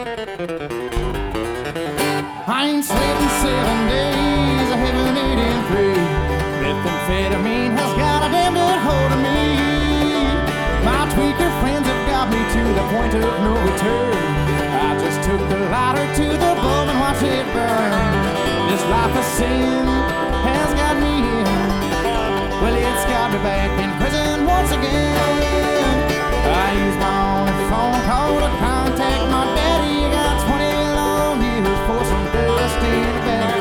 I ain't slept in 7 days, I haven't eaten 3. Methamphetamine has got a damn good hold of me. My tweaker friends have got me to the point of no return. I just took the lighter to the bulb and watched it burn. This life of sin has got me in. Well, it's got me back in prison once again. I use my own phone call to contact my daddy. You got 20 long years for some dust in the bag.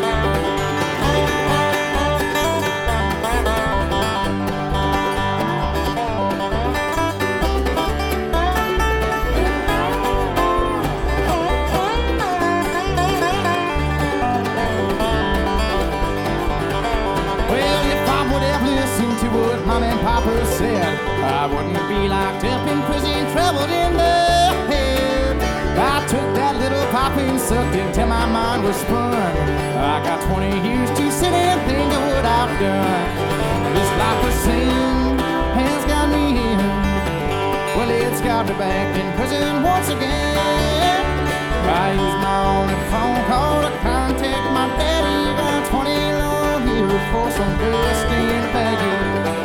To what Mom and Papa said, I wouldn't be locked up in prison, troubled in the head. I took that little pop and sucked it till my mind was spun. I got 20 years to sit and think of what I've done. This life of sin has got me in. Well, it's got me back in prison once again. I used my only phone call to contact my daddy. Got 20 long years for some dust in the baggie.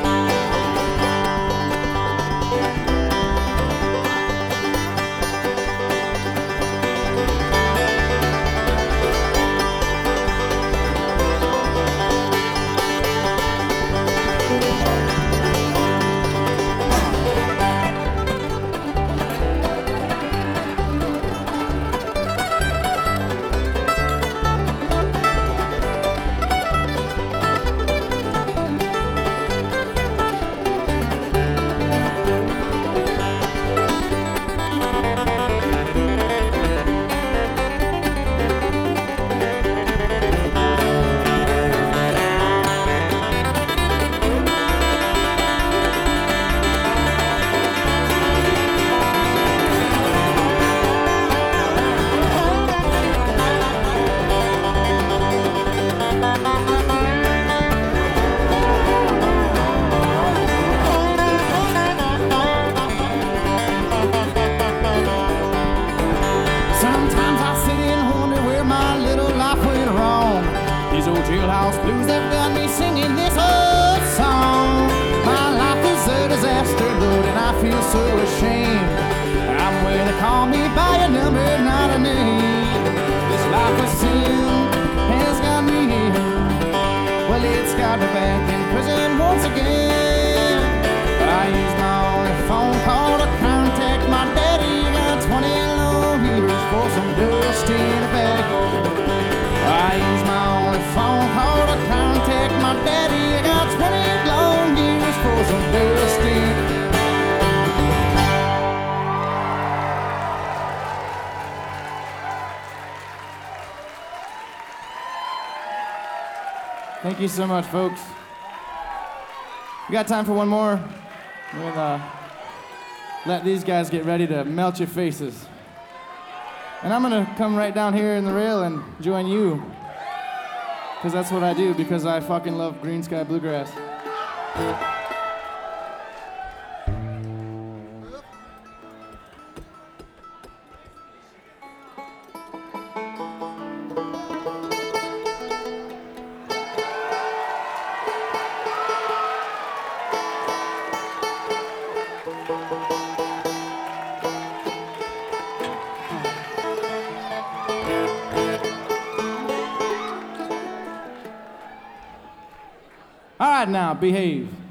Jailhouse blues have got me singing this old song. My life is a disaster, Lord, and I feel so ashamed. I'm where they call me by a number, not a name. This life of sin has got me here. Well, it's got me back in prison once again. I use my only phone call to contact my daddy. Got 20 long years for some dust in a bag. I use my only phone call to contact my daddy. I got 20 long years for some dusty. Thank you so much, folks. We got time for one more. We'll let these guys get ready to melt your faces. And I'm gonna come right down here in the rail and join you. Because that's what I do, because I fucking love Green Sky Bluegrass. All right, now, behave.